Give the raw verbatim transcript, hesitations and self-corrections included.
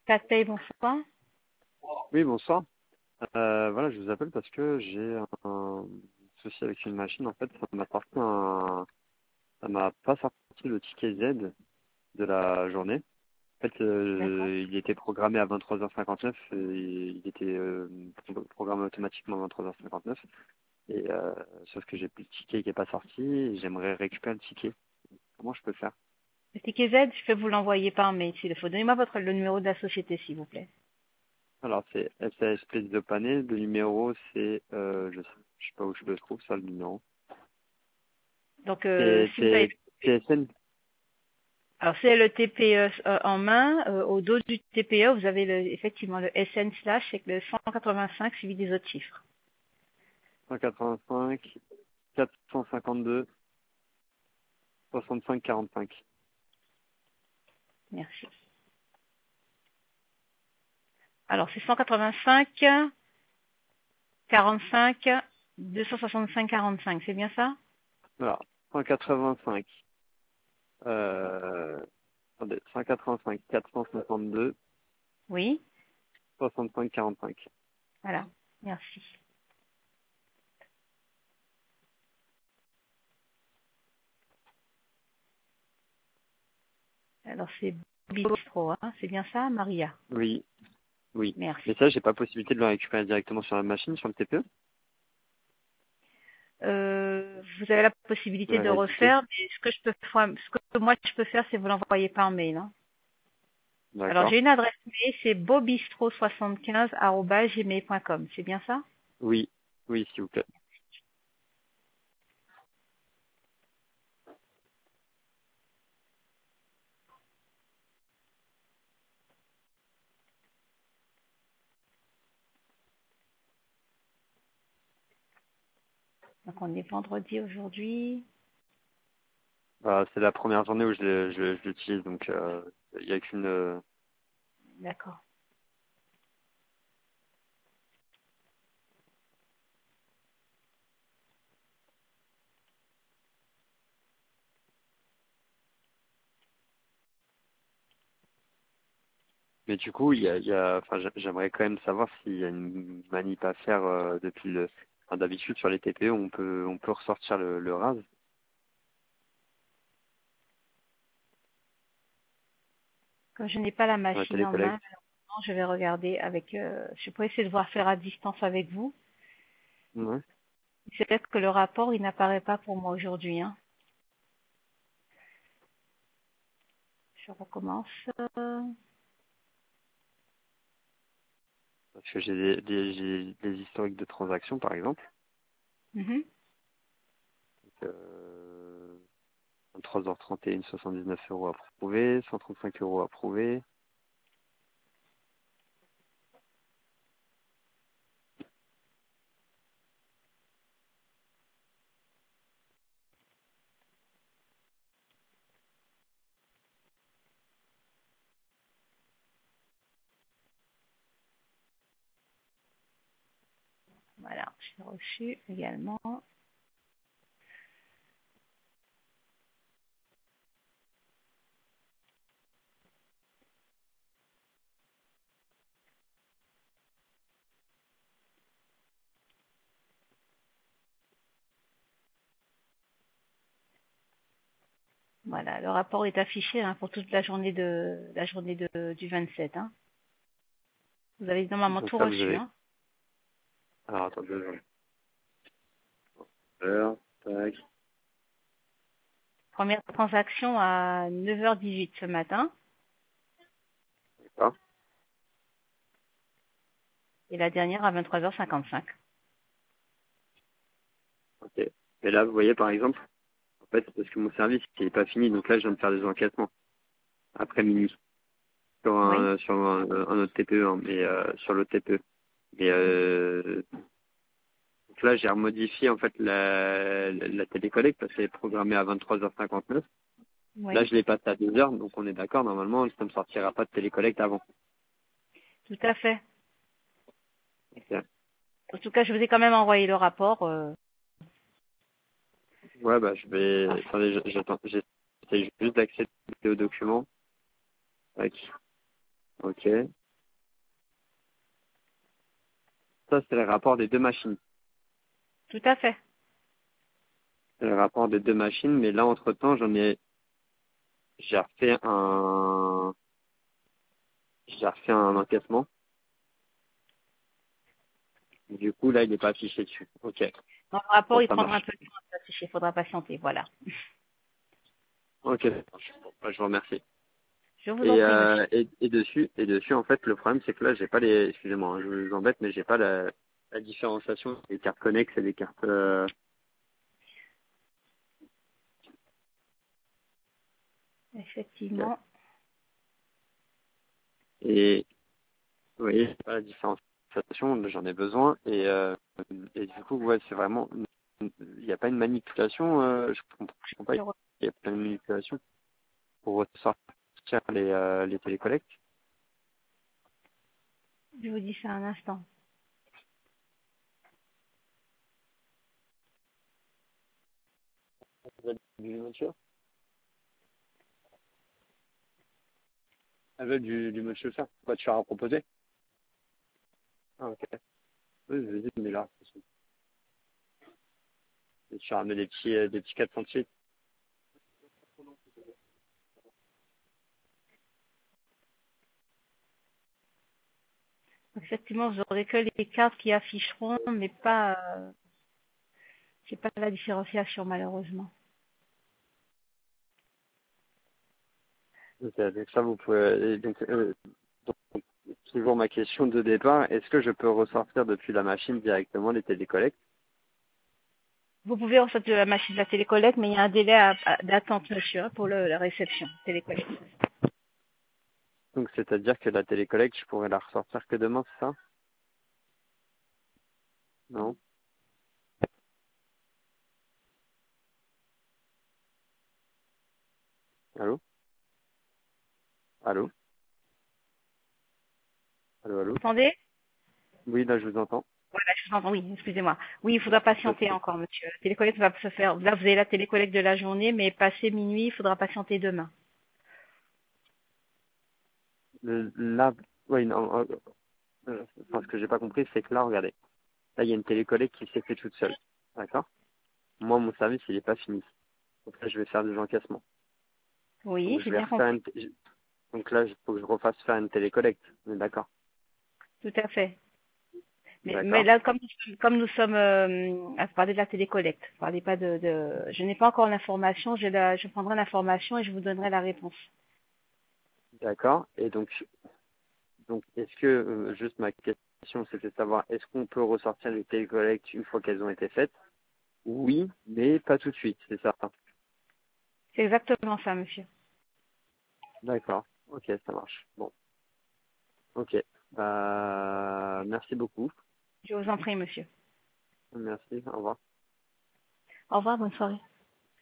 Cathay, bonsoir. Oui, bonsoir. Euh, voilà, je vous appelle parce que j'ai un souci avec une machine. En fait, ça m'a sorti un... ça m'a pas sorti le ticket Z de la journée. En fait, D'accord. euh, il était programmé à vingt-trois heures cinquante-neuf. Et il était euh, programmé automatiquement à vingt-trois heures cinquante-neuf. Et euh, sauf que j'ai plus le ticket qui est pas sorti. Et j'aimerais récupérer le ticket. Comment je peux faire? Le ticket Z, je peux vous l'envoyer par mail s'il le faut. Donnez-moi votre le numéro de la société, s'il vous plaît. Alors, c'est S A S P de Pané. Le numéro, c'est... Euh, je sais, je sais pas où je le trouve, ça, le numéro. Donc, euh, C'est si vous avez... c'est T S N. Alors, c'est le T P E euh, en main. Euh, au dos du T P E, vous avez le, effectivement le S N slash avec le cent quatre-vingt-cinq suivi des autres chiffres. cent quatre-vingt-cinq, quatre cent cinquante-deux, soixante-cinq, quarante-cinq. Merci. Alors, c'est cent quatre-vingt-cinq, quarante-cinq, deux cent soixante-cinq, quarante-cinq. C'est bien ça? Voilà. cent quatre-vingt-cinq, euh, attendez, cent quatre-vingt-cinq, quatre cent cinquante-deux, Oui. soixante-cinq, quarante-cinq. Voilà. Merci. Alors, c'est Bistro, hein. C'est bien ça, Maria? Oui, oui. Merci. Mais ça, j'ai pas possibilité de le récupérer directement sur la machine, sur le T P E, Euh, vous avez la possibilité le de rééditer. refaire, mais ce que je peux faire, ce que moi je peux faire, c'est vous l'envoyer par mail. Hein. Alors D'accord. j'ai une adresse mail, c'est bobistro soixante-quinze arobase gmail point com. C'est bien ça? Oui, oui, s'il vous plaît. Donc on est vendredi aujourd'hui. Bah, c'est la première journée où je l'ai- je, je l'utilise, donc euh, il y a qu'une... euh, D'accord. Mais du coup, il y a, il y a, enfin, j'a- j'aimerais quand même savoir s'il y a une manip à faire euh, depuis le... Enfin, d'habitude, sur les T P E, on peut, on peut ressortir le, le R A S. Comme je n'ai pas la Sur la machine en main, télécollecte. malheureusement, je vais regarder avec. Euh, je peux essayer de voir faire à distance avec vous. Ouais. C'est peut-être que le rapport il n'apparaît pas pour moi aujourd'hui. Hein. Je recommence. Euh, Parce que j'ai des, des, j'ai des historiques de transactions, par exemple. mhm. Donc, euh, trois heures trente et un, soixante-dix-neuf euros approuvés, cent trente-cinq euros approuvés. Voilà, j'ai reçu également. Voilà, le rapport est affiché hein, pour toute la journée de la journée de, du vingt-sept. Hein. Vous avez normalement Donc tout là, vous reçu. avez... Hein. Alors, attendez, je heure, tac, Première transaction à neuf heures dix-huit ce matin d'accord. et la dernière à vingt-trois heures cinquante-cinq. Ok. Et là, vous voyez, par exemple, en fait, c'est parce que mon service, il n'est pas fini. Donc là, je viens de faire des enquêtements après minuit sur Oui, un, sur un, un autre T P E, hein, mais euh, sur l'autre T P E. Mais euh, donc là, j'ai remodifié en fait la, la, la télécollecte parce qu'elle est programmée à vingt-trois heures cinquante-neuf. Là, oui, je l'ai passé à deux heures, donc on est d'accord. Normalement, ça ne sortira pas de télécollecte avant. tout à fait. Ok. En tout cas, je vous ai quand même envoyé le rapport. Euh, Ouais, bah, je vais... afin- Attendez, je- j'attends. J'essaie juste d'accéder au document. Tac. Ok. Ça, c'est le rapport des deux machines. Tout à fait. C'est le rapport des deux machines, mais là, entre-temps, j'en ai, j'ai refait un, j'ai refait un encaissement. Du coup, là, il n'est pas affiché dessus. Ok. Dans le rapport, Bon, il ça prendra un marche. peu de temps à s'afficher. Il faudra patienter. Voilà. Ok. Bon, bah, je vous remercie. Je vous en Et, prie, monsieur. euh, et, et dessus, et dessus, en fait, le problème, c'est que là, j'ai pas les, excusez-moi, hein, je vous embête, mais j'ai pas la, la différenciation des cartes connexes et des cartes, euh, Effectivement. et, vous voyez, j'ai pas la différenciation, j'en ai besoin, et, euh, et du coup, ouais, c'est vraiment, il n'y a pas une manipulation, euh, je comprends, je comprends pas, il n'y a pas une manipulation pour sortir les, euh, les télécollectes. Je vous dis ça un instant. Du monsieur? Elle veut du, du monsieur faire. Quoi, tu as proposé? Ah, ok. Oui, je vais dire, mais là, tu as ramené des petits, euh, des petits quatre centilitres. Effectivement, vous aurez que les cartes qui afficheront, mais pas, euh, c'est pas la différenciation, malheureusement. Ok, donc ça, vous pouvez, et donc, euh, donc, toujours ma question de départ, est-ce que je peux ressortir depuis la machine directement les télécollectes? Vous pouvez ressortir de la machine de la télécollecte, mais il y a un délai à- à- d'attente, monsieur, hein, pour le- la réception télécollecte. Donc, c'est-à-dire que la télécollecte, je pourrais la ressortir que demain, c'est ça? Non? Allô? Allô? Allô, allô? Vous entendez? Oui, là, je vous entends. Voilà, je vous entends. Oui, excusez-moi. Oui, il faudra patienter encore, monsieur. La télécollecte va se faire. Là, vous avez la télécollecte de la journée, mais passé minuit, il faudra patienter demain. Le- Là, oui, non, euh, euh, enfin, ce que j'ai pas compris, c'est que là, regardez. Là, il y a une télécollecte qui s'est fait toute seule. D'accord? Moi, mon service, il est pas fini. Donc là, je vais faire des encaissements. Oui, Donc, je j'ai vais bien refaire compris. une, t- donc là, il faut que je refasse faire une télécollecte. On est d'accord? Tout à fait. Mais, mais D'accord? là, comme, comme nous sommes euh, à parler de la télécollecte, parlez pas de, de, je n'ai pas encore l'information. Je, la, je prendrai l'information et je vous donnerai la réponse. D'accord. Et donc, donc, est-ce que, euh, juste ma question, c'était de savoir, est-ce qu'on peut ressortir les télécollectes une fois qu'elles ont été faites? Oui, mais pas tout de suite, c'est ça. C'est exactement ça, monsieur. D'accord. Ok, ça marche. Bon. Ok. Bah, merci beaucoup. Je vous en prie, monsieur. Merci. Au revoir. Au revoir, bonne soirée.